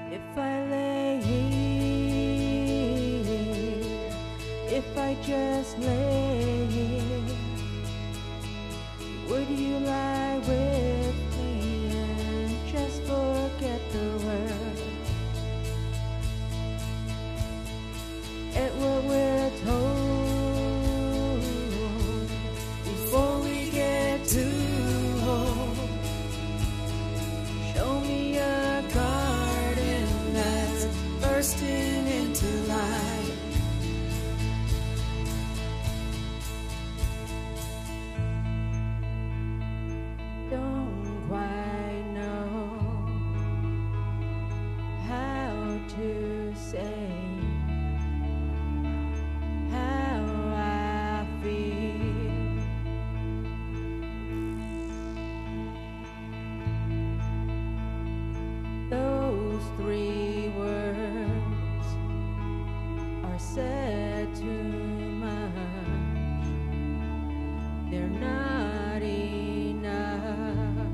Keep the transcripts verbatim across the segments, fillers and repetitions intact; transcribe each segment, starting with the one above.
If I lay here, if I just lay here, would you lie with me and just forget the world? At what we're told before we get too old. Show me a garden that's bursting into life. Don't quite know how to say how I feel. Those three words are said too much. They're not enough.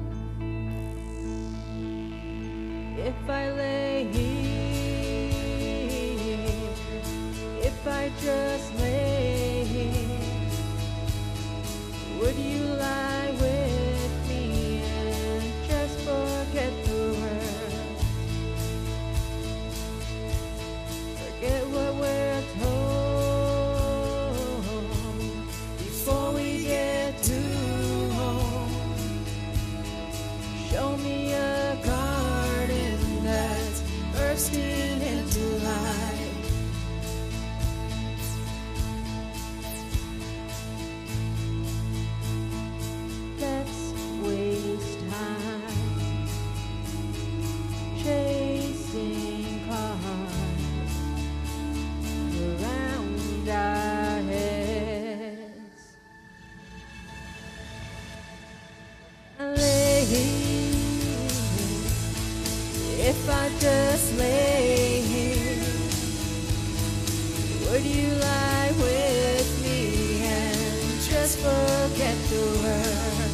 If I lay here, if I just lay here, would you lie with me and just forget the world? Forget what we're told before we get too old. Show me a garden that's bursting into life. Let's waste time chasing cars around our heads. I lay here, if I just lay here, would you lie with me and just forget the world?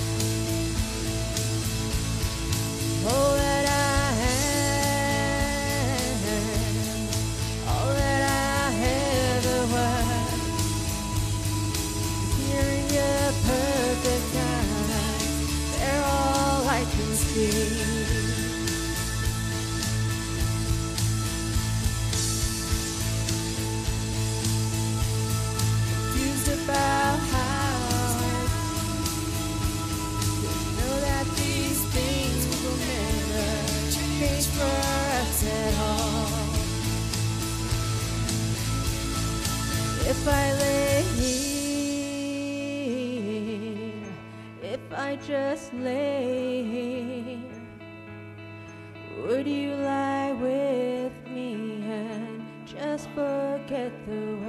All that I have, all that I ever was, here in your perfect eyes, they're all I can see. Confused about how to know that these things will never change for us at all. If I lay here, if I just lay here, would you lie with me and just forget the world?